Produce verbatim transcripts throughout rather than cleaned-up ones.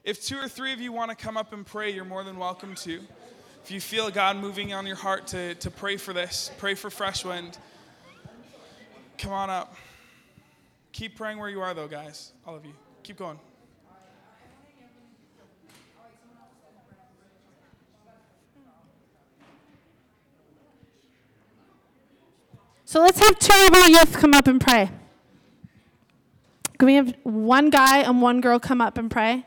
If two or three of you want to come up and pray, you're more than welcome to. If you feel God moving on your heart to, to pray for this, pray for fresh wind, come on up. Keep praying where you are, though, guys. All of you. Keep going. So let's have two of our youth come up and pray. Can we have one guy and one girl come up and pray?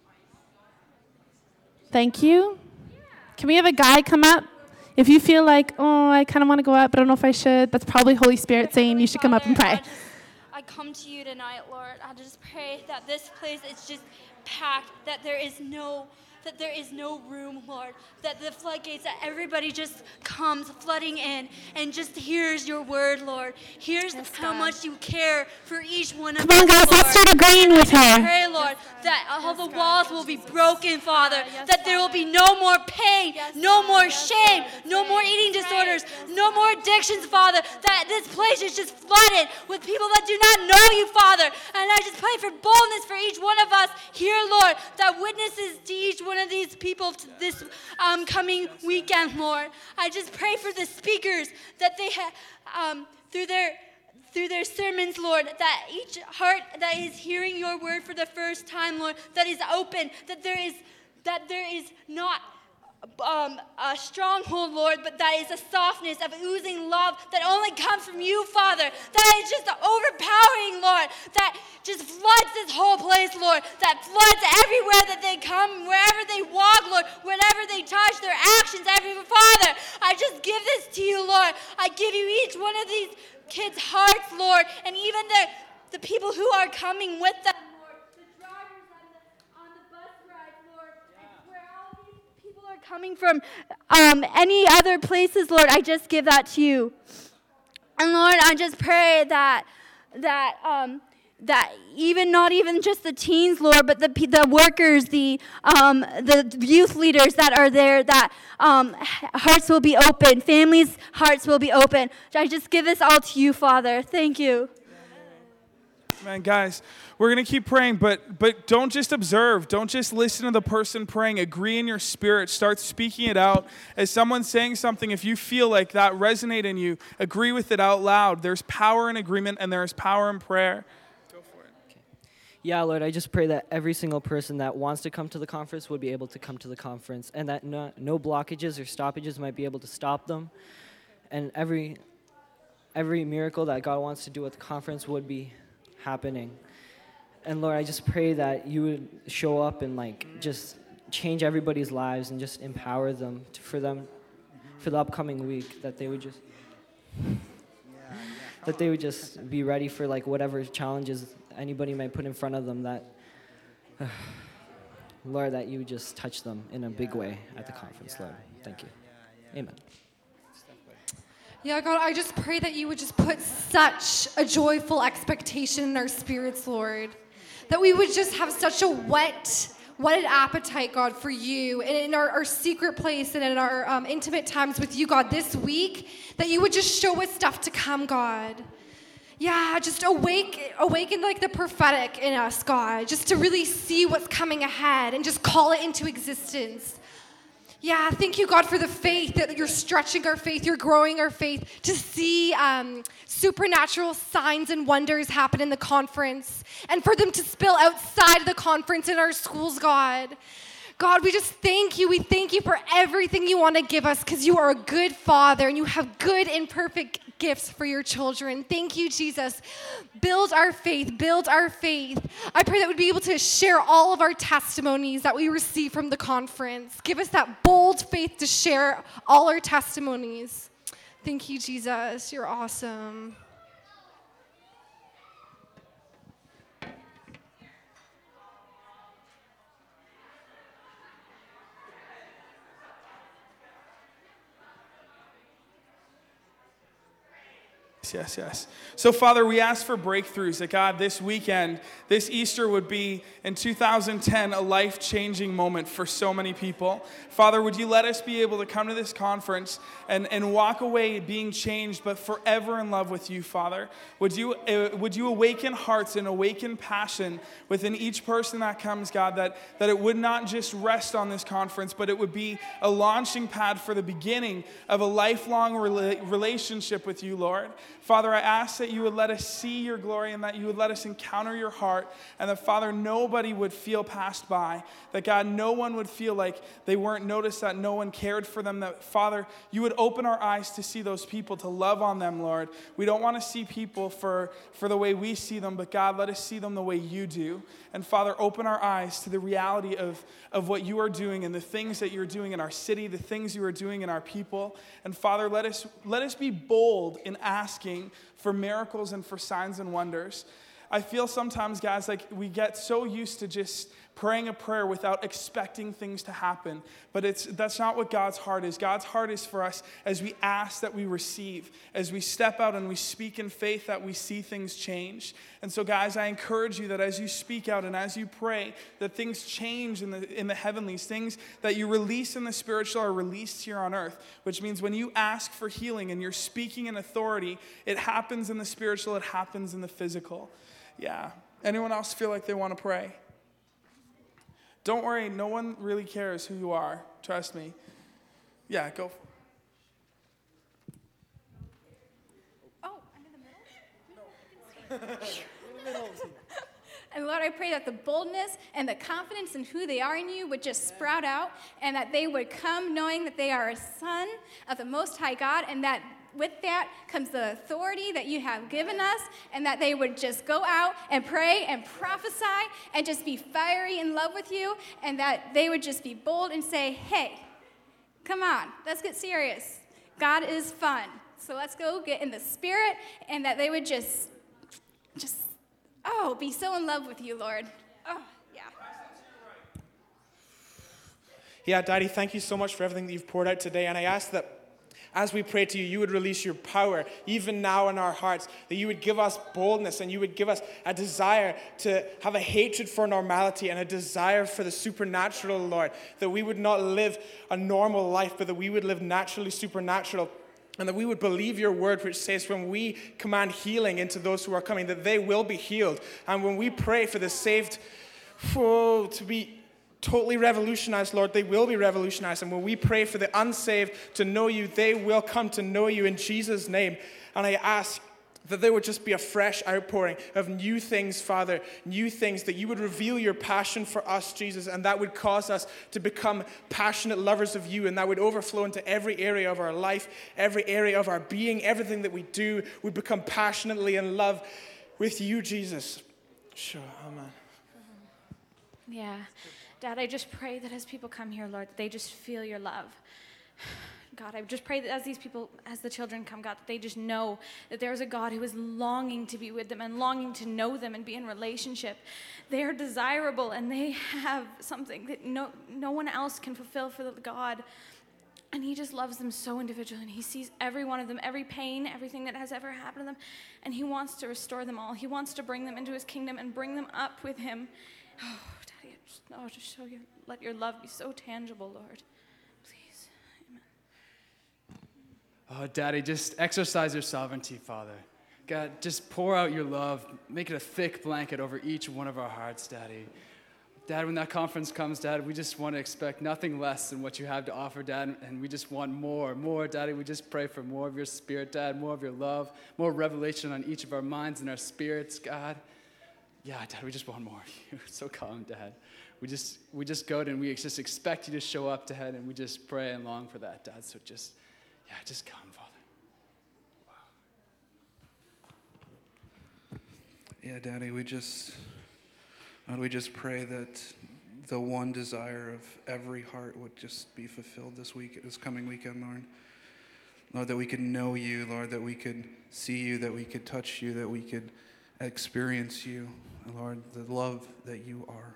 Thank you. Can we have a guy come up? If you feel like, oh, I kind of want to go up, but I don't know if I should, that's probably Holy Spirit saying you should come up and pray. I, just, I come to you tonight, Lord. I just pray that this place is just packed, that there is no that there is no room, Lord, that the floodgates, that everybody just comes flooding in and just hears your word, Lord. Hears yes, how God. much you care for each one of us, Come on, guys, Lord. let's start agreeing with her. Pray, Lord, that all the walls will be broken, Father, that there will be no more pain, no more shame, no more eating disorders, no more addictions, Father, that this place is just flooded with people that do not know you, Father. And I just pray for boldness for each one of us here, Lord, that witnesses to each one of these people this um, coming weekend, Lord. I just pray for the speakers that they have um, through their through their sermons, Lord, that each heart that is hearing your word for the first time, Lord, that is open, that there is that there is not Um, a stronghold, Lord, but that is a softness of oozing love that only comes from you, Father. That is just overpowering, Lord, that just floods this whole place, Lord, that floods everywhere that they come, wherever they walk, Lord, whenever they touch, their actions, every Father. I just give this to you, Lord. I give you each one of these kids' hearts, Lord, and even the, the people who are coming with them. Coming from um, any other places, Lord, I just give that to you. And Lord, I just pray that that um, that even not even just the teens, Lord, but the the workers, the um, the youth leaders that are there, that um, hearts will be open, families' hearts will be open. I just give this all to you, Father. Thank you. Man, guys, we're going to keep praying, but but don't just observe. Don't just listen to the person praying. Agree in your spirit. Start speaking it out. As someone's saying something, if you feel like that resonate in you, agree with it out loud. There's power in agreement, and there's power in prayer. Go for it. Okay. Yeah, Lord, I just pray that every single person that wants to come to the conference would be able to come to the conference, and that no, no blockages or stoppages might be able to stop them. And every every miracle that God wants to do at the conference would be happening. And Lord, I just pray that you would show up and like just change everybody's lives and just empower them to, for them for the upcoming week, that they would just that they would just be ready for like whatever challenges anybody might put in front of them, that uh, Lord, that you would just touch them in a big way at the conference, Lord. Thank you. Amen. Yeah, God, I just pray that you would just put such a joyful expectation in our spirits, Lord. That we would just have such a wet, whetted appetite, God, for you. And in our, our secret place and in our um, intimate times with you, God, this week, that you would just show us stuff to come, God. Yeah, just awake, awaken like the prophetic in us, God. Just to really see what's coming ahead and just call it into existence. Yeah, thank you, God, for the faith, that you're stretching our faith, you're growing our faith to see um, supernatural signs and wonders happen in the conference, and for them to spill outside of the conference in our schools, God. God, we just thank you. We thank you for everything you want to give us, because you are a good Father and you have good and perfect gifts for your children. Thank you, Jesus. Build our faith. Build our faith. I pray that we'd be able to share all of our testimonies that we receive from the conference. Give us that bold faith to share all our testimonies. Thank you, Jesus. You're awesome. Yes, yes, yes. So, Father, we ask for breakthroughs, that God, this weekend, this Easter would be, in two thousand ten, a life-changing moment for so many people. Father, would you let us be able to come to this conference and, and walk away being changed, but forever in love with you, Father? Would you, uh, would you awaken hearts and awaken passion within each person that comes, God, that, that it would not just rest on this conference, but it would be a launching pad for the beginning of a lifelong rela- relationship with you, Lord. Father, I ask that you would let us see your glory and that you would let us encounter your heart, and that, Father, nobody would feel passed by, that, God, no one would feel like they weren't noticed, that no one cared for them, that, Father, you would open our eyes to see those people, to love on them, Lord. We don't want to see people for, for the way we see them, but, God, let us see them the way you do. And, Father, open our eyes to the reality of, of what you are doing and the things that you're doing in our city, the things you are doing in our people. And, Father, let us, let us be bold in asking for miracles and for signs and wonders. I feel sometimes, guys, like we get so used to just praying a prayer without expecting things to happen. But it's that's not what God's heart is. God's heart is for us, as we ask, that we receive. As we step out and we speak in faith, that we see things change. And so, guys, I encourage you that as you speak out and as you pray, that things change in the in the heavenlies. Things that you release in the spiritual are released here on earth, which means when you ask for healing and you're speaking in authority, it happens in the spiritual, it happens in the physical. Yeah. Anyone else feel like they want to pray? Don't worry, no one really cares who you are. Trust me. Yeah, go. Oh, I'm in the middle? No. And Lord, I pray that the boldness and the confidence in who they are in you would just sprout out, and that they would come knowing that they are a son of the Most High God, and that with that comes the authority that you have given us, and that they would just go out and pray and prophesy and just be fiery in love with you, and that they would just be bold and say, hey, come on, let's get serious. God is fun. So let's go get in the spirit, and that they would just, just, oh, be so in love with you, Lord. Oh, yeah. Yeah, Daddy, thank you so much for everything that you've poured out today, and I ask that as we pray to you, you would release your power, even now in our hearts, that you would give us boldness and you would give us a desire to have a hatred for normality and a desire for the supernatural, Lord, that we would not live a normal life, but that we would live naturally supernatural. And that we would believe your word, which says when we command healing into those who are coming, that they will be healed. And when we pray for the saved oh, to be totally revolutionized, Lord, they will be revolutionized. And when we pray for the unsaved to know you, they will come to know you in Jesus' name. And I ask that there would just be a fresh outpouring of new things, Father, new things, that you would reveal your passion for us, Jesus, and that would cause us to become passionate lovers of you, and that would overflow into every area of our life, every area of our being, everything that we do would become passionately in love with you, Jesus. Sure, amen. Yeah. Dad, I just pray that as people come here, Lord, that they just feel your love. God, I just pray that as these people, as the children come, God, that they just know that there's a God who is longing to be with them and longing to know them and be in relationship. They are desirable, and they have something that no, no one else can fulfill for the God. And he just loves them so individually, and he sees every one of them, every pain, everything that has ever happened to them, and he wants to restore them all. He wants to bring them into his kingdom and bring them up with him. Oh, Daddy, just, oh, just show your, let your love be so tangible, Lord. Please. Amen. Oh, Daddy, just exercise your sovereignty, Father. God, just pour out your love. Make it a thick blanket over each one of our hearts, Daddy. Dad, when that conference comes, Dad, we just want to expect nothing less than what you have to offer, Dad, and we just want more, more, Daddy. We just pray for more of your spirit, Dad, more of your love, more revelation on each of our minds and our spirits, God. Yeah, Dad, we just want more of you. So come, Dad. We just we just go and we just expect you to show up, Dad, and we just pray and long for that, Dad. So just, yeah, just come, Father. Wow. Yeah, Daddy, we just, God, we just pray that the one desire of every heart would just be fulfilled this week, this coming weekend, Lord. Lord, that we could know you, Lord, that we could see you, that we could touch you, that we could experience you, Lord, the love that you are.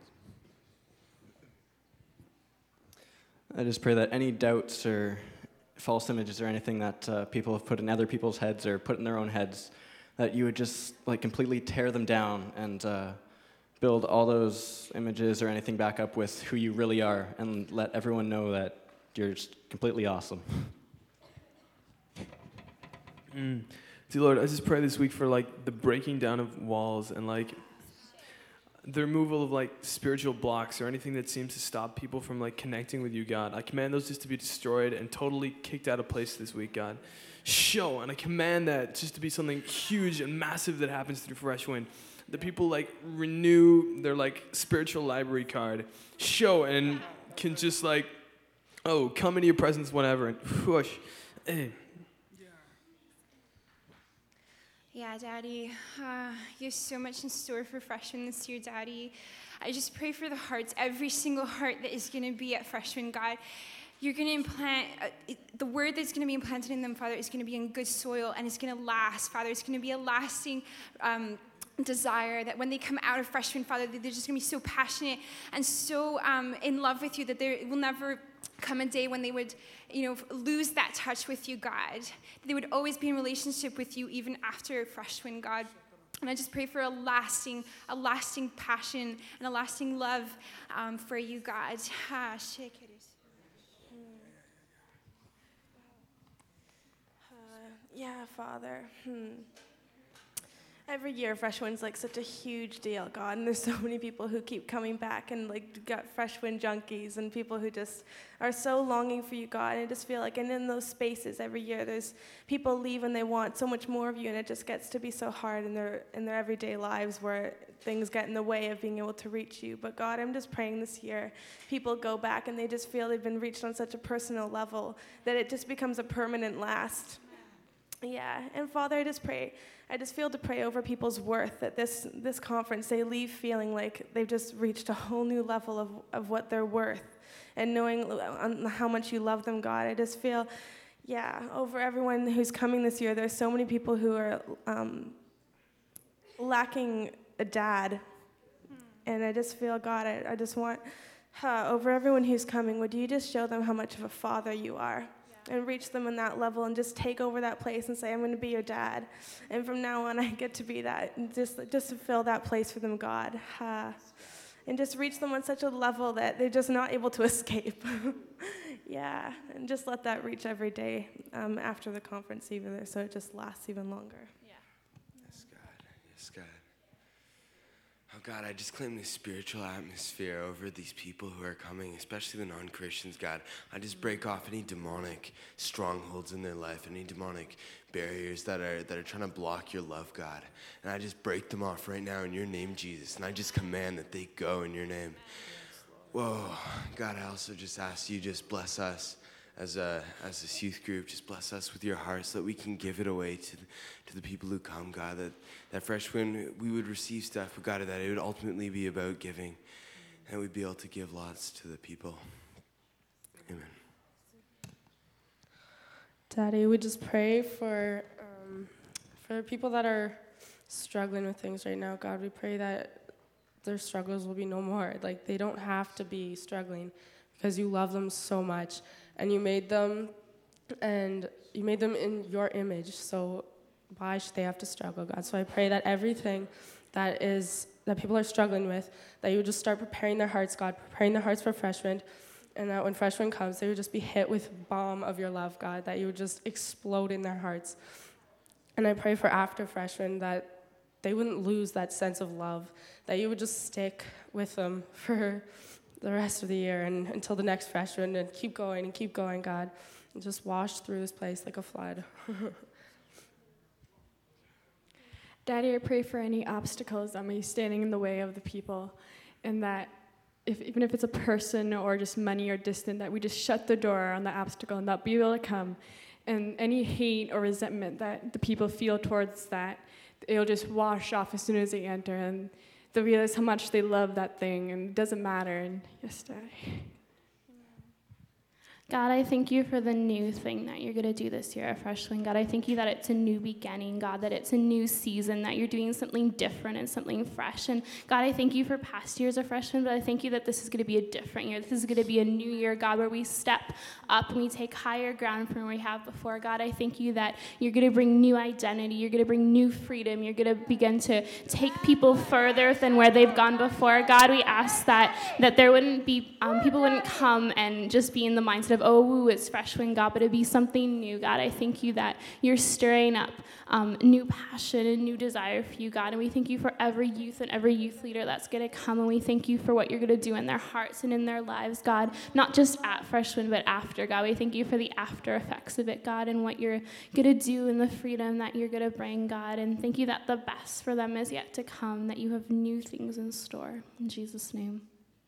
I just pray that any doubts or false images or anything that uh, people have put in other people's heads or put in their own heads, that you would just like completely tear them down and uh, build all those images or anything back up with who you really are, and let everyone know that you're just completely awesome. Mm. See, Lord, I just pray this week for like the breaking down of walls and like the removal of like spiritual blocks or anything that seems to stop people from like connecting with you, God. I command those just to be destroyed and totally kicked out of place this week, God. Show, and I command that just to be something huge and massive that happens through Fresh Wind. The people like renew their like spiritual library card. Show, and can just like, oh, come into your presence whenever, and whoosh. Hey. Yeah, Daddy, uh, you have so much in store for Fresh Wind this year, Daddy. I just pray for the hearts, every single heart that is going to be at Fresh Wind, God. You're going to implant, uh, it, the word that's going to be implanted in them, Father, is going to be in good soil, and it's going to last, Father. It's going to be a lasting um, desire that when they come out of Fresh Wind, Father, they're just going to be so passionate and so um, in love with you that there will never come a day when they would, you know, lose that touch with you, God. They would always be in relationship with you even after Fresh Wind, God. And I just pray for a lasting, a lasting passion and a lasting love um, for you, God. Ah, shake it. Uh, yeah, Father. Hmm. Every year, Fresh Wind's like such a huge deal, God, and there's so many people who keep coming back and like got Fresh Wind junkies and people who just are so longing for you, God, and I just feel like, and in those spaces every year, there's people leave and they want so much more of you, and it just gets to be so hard in their in their everyday lives where things get in the way of being able to reach you. But God, I'm just praying this year, people go back and they just feel they've been reached on such a personal level that it just becomes a permanent last. Yeah, and Father, I just pray, I just feel to pray over people's worth, that this this conference, they leave feeling like they've just reached a whole new level of, of what they're worth, and knowing how much you love them, God. I just feel, yeah, over everyone who's coming this year, there's so many people who are um, lacking a dad, and I just feel, God, I, I just want, uh, over everyone who's coming, would you just show them how much of a father you are? And reach them in that level and just take over that place and say, I'm going to be your dad. And from now on, I get to be that. And just, just to fill that place for them, God. Uh, and just reach them on such a level that they're just not able to escape. Yeah, and just let that reach every day um, after the conference either, so it just lasts even longer. Yeah. Yes, God. Yes, God. Oh, God, I just claim this spiritual atmosphere over these people who are coming, especially the non-Christians, God. I just break off any demonic strongholds in their life, any demonic barriers that are that are trying to block your love, God. And I just break them off right now in your name, Jesus. And I just command that they go in your name. Whoa, God, I also just ask you just bless us as a as this youth group. Just bless us with your heart so that we can give it away to the, to the people who come, God, that, that Fresh Wind, we would receive stuff, but God, that it would ultimately be about giving, and we'd be able to give lots to the people. Amen. Daddy, we just pray for um, for people that are struggling with things right now. God, we pray that their struggles will be no more. Like, they don't have to be struggling because you love them so much, and you made them, and you made them in your image. So why should they have to struggle, God? So I pray that everything that is that people are struggling with, that you would just start preparing their hearts, God, preparing their hearts for Fresh Wind, and that when Fresh Wind comes, they would just be hit with bomb of your love, God, that you would just explode in their hearts. And I pray for after Fresh Wind that they wouldn't lose that sense of love, that you would just stick with them for the rest of the year and until the next Fresh Wind, and keep going and keep going, God, and just wash through this place like a flood. Daddy, I pray for any obstacles that may be standing in the way of the people, and that if, even if it's a person or just money or distant, that we just shut the door on the obstacle and not be able to come. And any hate or resentment that the people feel towards that, it'll just wash off as soon as they enter, and they'll realize how much they love that thing, and it doesn't matter. And yes, Daddy. God, I thank you for the new thing that you're going to do this year at Freshwind. God, I thank you that it's a new beginning, God, that it's a new season, that you're doing something different and something fresh. And God, I thank you for past years of Freshwind, but I thank you that this is going to be a different year. This is going to be a new year, God, where we step up and we take higher ground from where we have before. God, I thank you that you're going to bring new identity. You're going to bring new freedom. You're going to begin to take people further than where they've gone before. God, we ask that, that there wouldn't be, um, people wouldn't come and just be in the mindset of, oh, woo, it's Freshwind, God, but it'd be something new. God, I thank you that you're stirring up um, new passion and new desire for you, God, and we thank you for every youth and every youth leader that's going to come, and we thank you for what you're going to do in their hearts and in their lives, God, not just at Freshwind, but after, God. We thank you for the after effects of it, God, and what you're going to do and the freedom that you're going to bring, God, and thank you that the best for them is yet to come, that you have new things in store. In Jesus' name.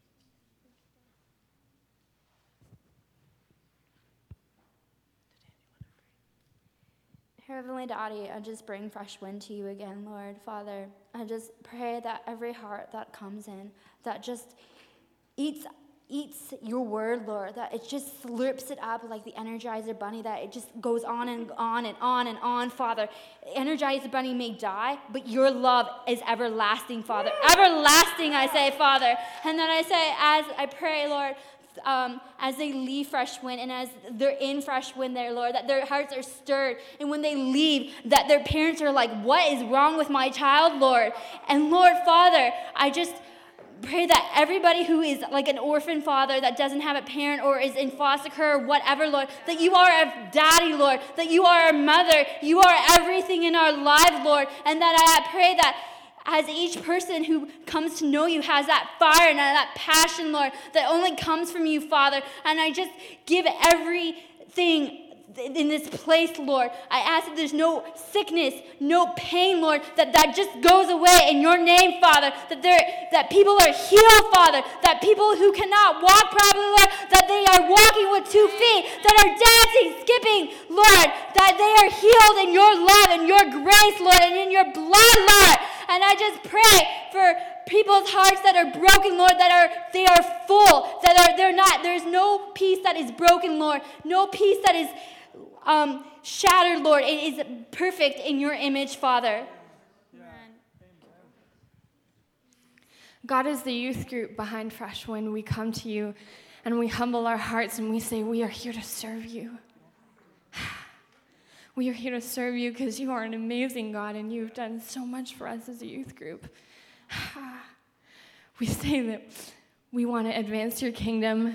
Heavenly Daddy, I just bring Freshwind to you again, Lord. Father, I just pray that every heart that comes in, that just eats eats your word, Lord, that it just slurps it up like the Energizer Bunny, that it just goes on and on and on and on, Father. Energizer Bunny may die, but your love is everlasting, Father. Everlasting, I say, Father. And then I say, as I pray, Lord, Um, as they leave Freshwind and as they're in Freshwind there, Lord, that their hearts are stirred. And when they leave, that their parents are like, what is wrong with my child, Lord? And Lord, Father, I just pray that everybody who is like an orphan father that doesn't have a parent or is in foster care or whatever, Lord, that you are a daddy, Lord, that you are a mother, you are everything in our lives, Lord, and that I pray that as each person who comes to know you has that fire and that passion, Lord, that only comes from you, Father. And I just give everything in this place, Lord. I ask that there's no sickness, no pain, Lord, that that just goes away in your name, Father, that there, that people are healed, Father, that people who cannot walk properly, Lord, that they are walking with two feet, that are dancing, skipping, Lord, that they are healed in your love and your grace, Lord, and in your blood, Lord. And I just pray for people's hearts that are broken, Lord, that are they are full, that are they're not, there's no peace that is broken, Lord, no peace that is um, shattered, Lord. It is perfect in your image, Father. God, as the youth group behind Freshwind, we come to you and we humble our hearts and we say, we are here to serve you. We are here to serve you because you are an amazing God and you've done so much for us as a youth group. We say that we want to advance your kingdom.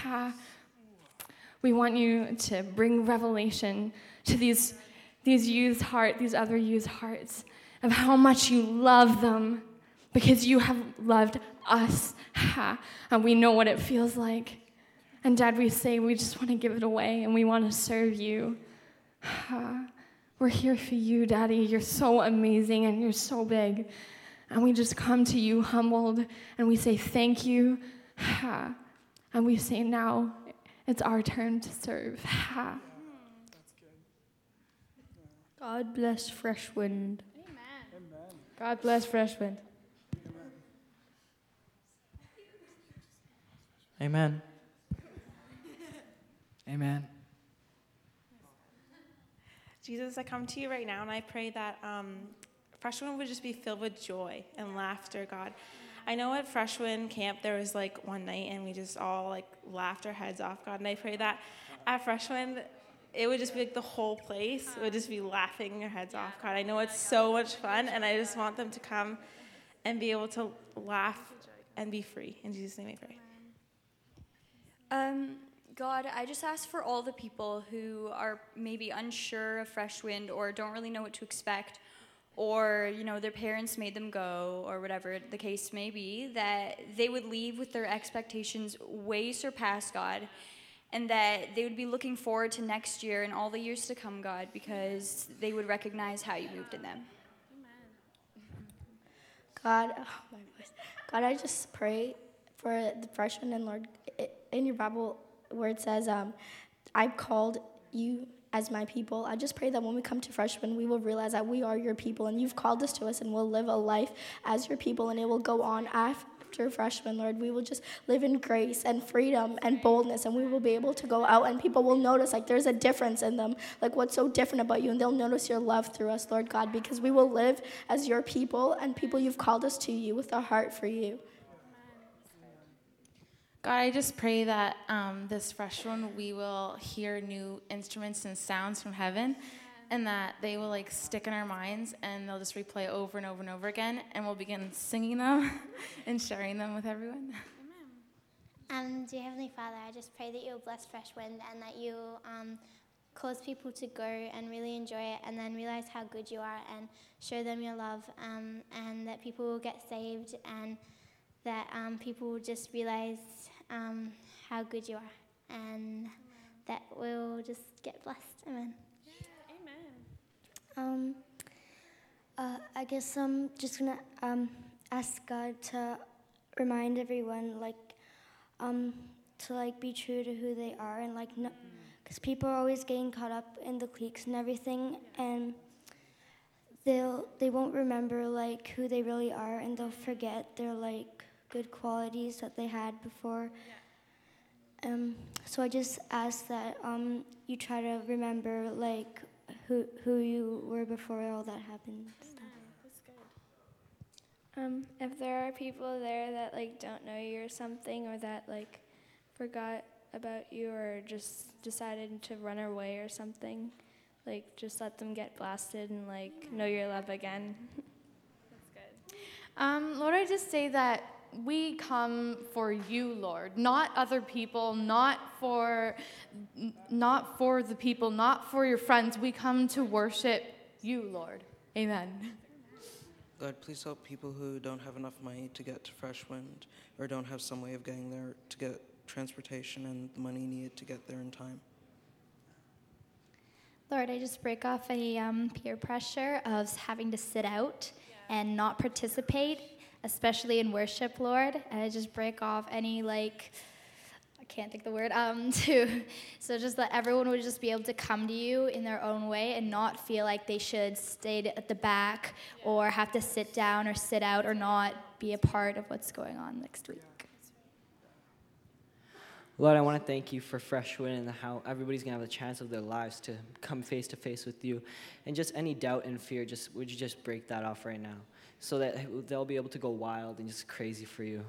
We want you to bring revelation to these, these youth's heart, these other youth's hearts, of how much you love them because you have loved us. And we know what it feels like. And Dad, we say we just want to give it away and we want to serve you. We're here for you, Daddy. You're so amazing and you're so big. And we just come to you humbled and we say thank you. And we say now it's our turn to serve. God bless Freshwind. Amen. God bless Freshwind. Amen. Amen. Jesus, I come to you right now, and I pray that um, Freshwind would just be filled with joy and laughter, God. I know at Freshwind camp there was like one night, and we just all like laughed our heads off, God. And I pray that at Freshwind, it would just be like the whole place would just be laughing their heads off, God. I know it's so much fun, and I just want them to come and be able to laugh and be free. In Jesus' name I pray. Um, God, I just ask for all the people who are maybe unsure of Freshwind or don't really know what to expect, or, you know, their parents made them go, or whatever the case may be, that they would leave with their expectations way surpassed, God, and that they would be looking forward to next year and all the years to come, God, because they would recognize how you moved in them. God, oh my voice. God, I just pray for the Freshwind, and Lord, in your Bible where it says, um, I've called you as my people. I just pray that when we come to Freshwind, we will realize that we are your people, and you've called us to us, and we'll live a life as your people, and it will go on af- after Freshman, Lord, we will just live in grace and freedom and boldness, and we will be able to go out and people will notice, like, there's a difference in them, like, what's so different about you, and they'll notice your love through us, Lord God, because we will live as your people and people you've called us to you with a heart for you. God, I just pray that um, this fresh one, we will hear new instruments and sounds from heaven, and that they will like stick in our minds, and they'll just replay over and over and over again, and we'll begin singing them and sharing them with everyone. Um, dear Heavenly Father, I just pray that you'll bless Fresh Wind and that you'll um, cause people to go and really enjoy it, and then realize how good you are and show them your love, um, and that people will get saved, and that um, people will just realize um, how good you are, and that we'll just get blessed. Amen. Um, uh, I guess I'm just gonna um, ask God to remind everyone, like, um, to like be true to who they are, and like, because people are always getting caught up in the cliques and everything, and they'll they won't remember like who they really are, and they'll forget their like good qualities that they had before. Um, so I just ask that um, you try to remember like who who you were before all that happened. Um, if there are people there that like don't know you or something, or that like forgot about you or just decided to run away or something, like just let them get blasted and like know your love again. That's good. Um, Lord, I just say that we come for you, Lord, not other people, not for, n- not for the people, not for your friends. We come to worship you, Lord. Amen. God, please help people who don't have enough money to get to Fresh Wind, or don't have some way of getting there, to get transportation and the money needed to get there in time. Lord, I just break off any um, peer pressure of having to sit out and not participate, especially in worship, Lord. And I just break off any, like, I can't think the word, um, to, so just that everyone would just be able to come to you in their own way and not feel like they should stay at the back or have to sit down or sit out or not be a part of what's going on next week. Lord, I want to thank you for Fresh Wind and how everybody's going to have the chance of their lives to come face to face with you. And just any doubt and fear, just would you just break that off right now so that they'll be able to go wild and just crazy for you.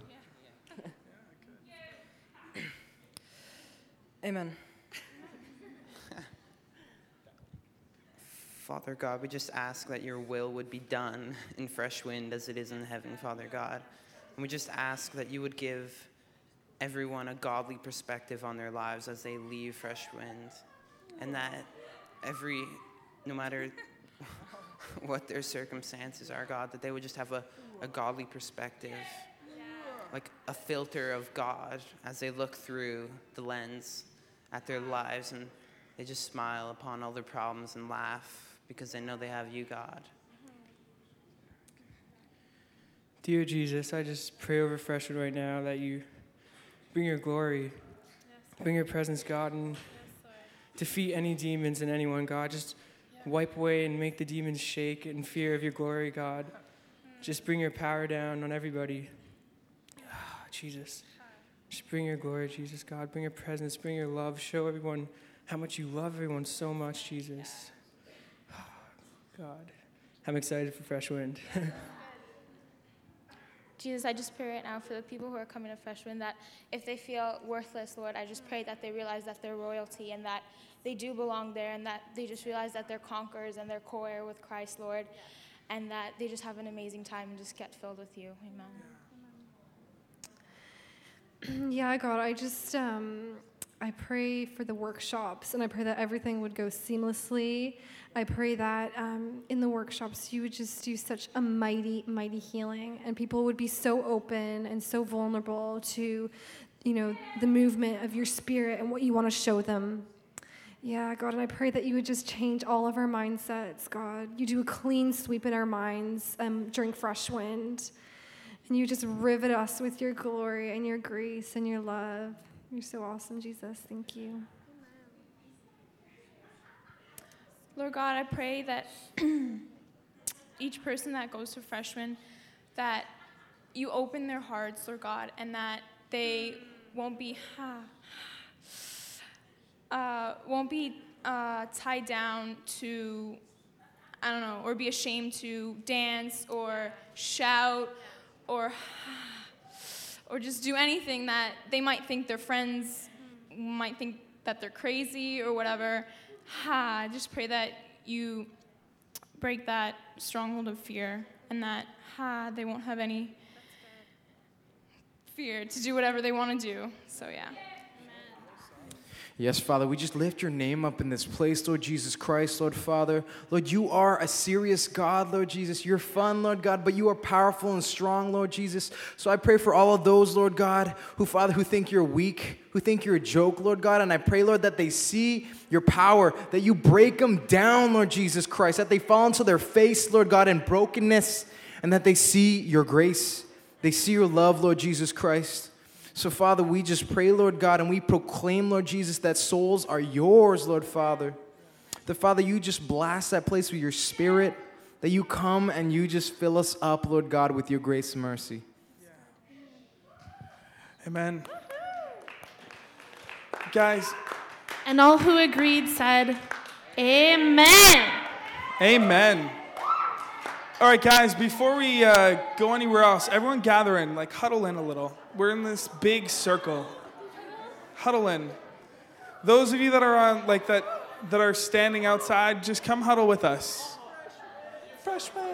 Amen. Father God, we just ask that your will would be done in Fresh Wind as it is in heaven, Father God. And we just ask that you would give everyone a godly perspective on their lives as they leave Fresh Wind. And that every, no matter what their circumstances are, God, that they would just have a, a godly perspective, like a filter of God as they look through the lens at their lives, and they just smile upon all their problems and laugh because they know they have you, God. Dear Jesus, I just pray over Fresh Wind right now that you bring your glory, bring your presence, God, and defeat any demons in anyone, God. Just wipe away and make the demons shake in fear of your glory, God. Just bring your power down on everybody. Oh, Jesus. Just bring your glory, Jesus, God. Bring your presence, bring your love. Show everyone how much you love everyone so much, Jesus. Oh, God. I'm excited for Fresh Wind. Jesus, I just pray right now for the people who are coming to Fresh Wind that if they feel worthless, Lord, I just pray that they realize that they're royalty and that they do belong there, and that they just realize that they're conquerors and they're co-heir with Christ, Lord, and that they just have an amazing time and just get filled with you. Amen. Yeah, God, I just, um, I pray for the workshops, and I pray that everything would go seamlessly. I pray that um, in the workshops you would just do such a mighty, mighty healing, and people would be so open and so vulnerable to, you know, the movement of your spirit and what you want to show them. Yeah, God, and I pray that you would just change all of our mindsets, God. You do a clean sweep in our minds um, during Fresh Wind. And you just rivet us with your glory and your grace and your love. You're so awesome, Jesus. Thank you. Lord God, I pray that each person that goes to Fresh Wind, that you open their hearts, Lord God, and that they won't be, uh, won't be uh, tied down to, I don't know, or be ashamed to dance or shout or or just do anything that they might think their friends might think that they're crazy or whatever. I just pray that you break that stronghold of fear and that ha, they won't have any fear to do whatever they want to do. So yeah. Yes, Father, we just lift your name up in this place, Lord Jesus Christ, Lord Father. Lord, you are a serious God, Lord Jesus. You're fun, Lord God, but you are powerful and strong, Lord Jesus. So I pray for all of those, Lord God, who, Father, who think you're weak, who think you're a joke, Lord God, and I pray, Lord, that they see your power, that you break them down, Lord Jesus Christ, that they fall into their face, Lord God, in brokenness, and that they see your grace. They see your love, Lord Jesus Christ. So, Father, we just pray, Lord God, and we proclaim, Lord Jesus, that souls are yours, Lord Father. That, Father, you just blast that place with your Spirit, that you come and you just fill us up, Lord God, with your grace and mercy. Amen. Guys. And all who agreed said, amen. Amen. All right, guys, before we uh, go anywhere else, everyone gather in, like huddle in a little. We're in this big circle. Huddle in. Those of you that are on, like that, that are standing outside, just come huddle with us. Freshman.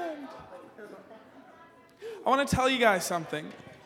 I want to tell you guys something.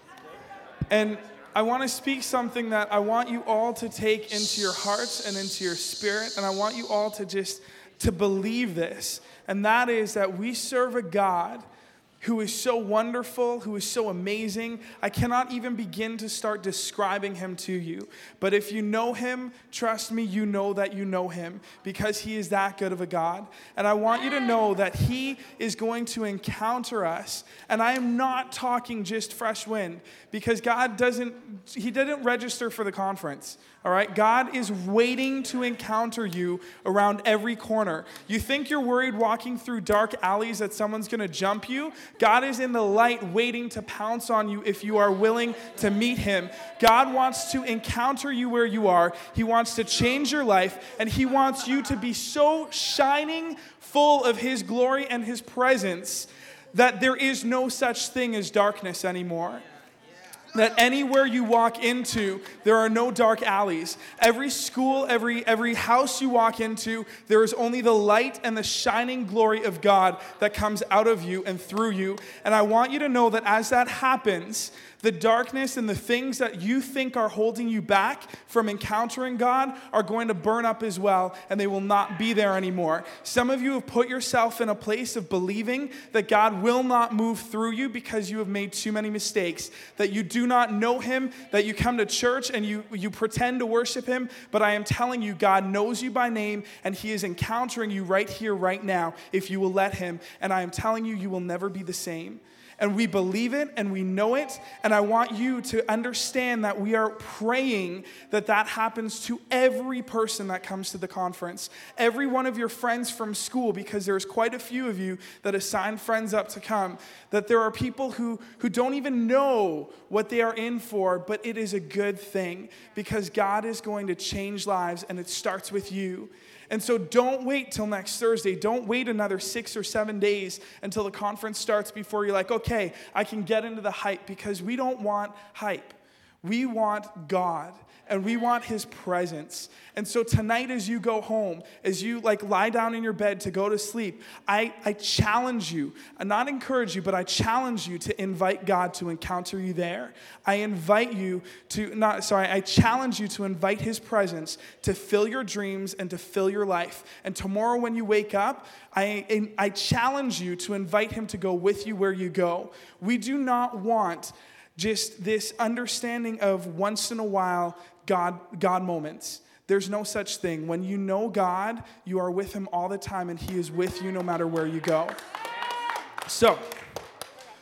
And I want to speak something that I want you all to take into your hearts and into your spirit. And I want you all to just, to believe this. And that is that we serve a God who is so wonderful, who is so amazing. I cannot even begin to start describing him to you. But if you know him, trust me, you know that you know him because he is that good of a God. And I want you to know that he is going to encounter us. And I am not talking just Fresh Wind because God doesn't, he didn't register for the conference. All right, God is waiting to encounter you around every corner. You think you're worried walking through dark alleys that someone's going to jump you? God is in the light waiting to pounce on you if you are willing to meet him. God wants to encounter you where you are. He wants to change your life, and he wants you to be so shining full of his glory and his presence that there is no such thing as darkness anymore. That anywhere you walk into, there are no dark alleys. Every school, every, every house you walk into, there is only the light and the shining glory of God that comes out of you and through you. And I want you to know that as that happens, the darkness and the things that you think are holding you back from encountering God are going to burn up as well, and they will not be there anymore. Some of you have put yourself in a place of believing that God will not move through you because you have made too many mistakes, that you do not know him, that you come to church and you, you pretend to worship him, but I am telling you, God knows you by name, and he is encountering you right here, right now, if you will let him. And I am telling you, you will never be the same. And we believe it and we know it. And I want you to understand that we are praying that that happens to every person that comes to the conference. Every one of your friends from school, because there's quite a few of you that assign friends up to come. That there are people who, who don't even know what they are in for, but it is a good thing because God is going to change lives, and it starts with you. And so don't wait till next Thursday. Don't wait another six or seven days until the conference starts before you're like, okay, I can get into the hype, because we don't want hype. We want God, and we want his presence. And so tonight as you go home, as you like lie down in your bed to go to sleep, I, I challenge you, I not encourage you, but I challenge you to invite God to encounter you there. I invite you to, not, sorry, I challenge you to invite his presence to fill your dreams and to fill your life. And tomorrow when you wake up, I, I challenge you to invite him to go with you where you go. We do not want just this understanding of once in a while God, God moments. There's no such thing. When you know God, you are with him all the time, and he is with you no matter where you go. So,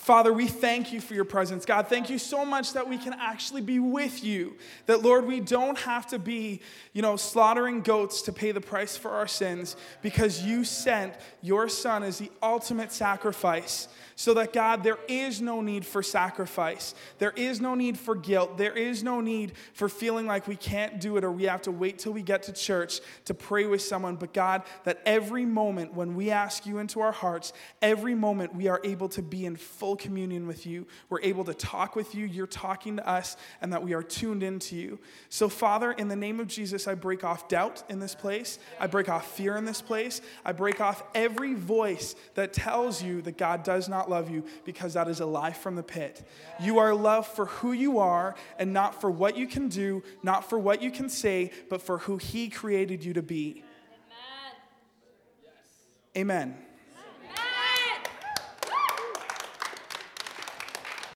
Father, we thank you for your presence. God, thank you so much that we can actually be with you. That, Lord, we don't have to be, you know, slaughtering goats to pay the price for our sins, because you sent your Son as the ultimate sacrifice. So that, God, there is no need for sacrifice. There is no need for guilt. There is no need for feeling like we can't do it or we have to wait till we get to church to pray with someone. But, God, that every moment when we ask you into our hearts, every moment we are able to be in full communion with you. We're able to talk with you. You're talking to us, and that we are tuned into you. So, Father, in the name of Jesus, I break off doubt in this place. I break off fear in this place. I break off every voice that tells you that God does not love you, because that is a lie from the pit. You are loved for who you are, and not for what you can do, not for what you can say, but for who he created you to be. Amen. Amen.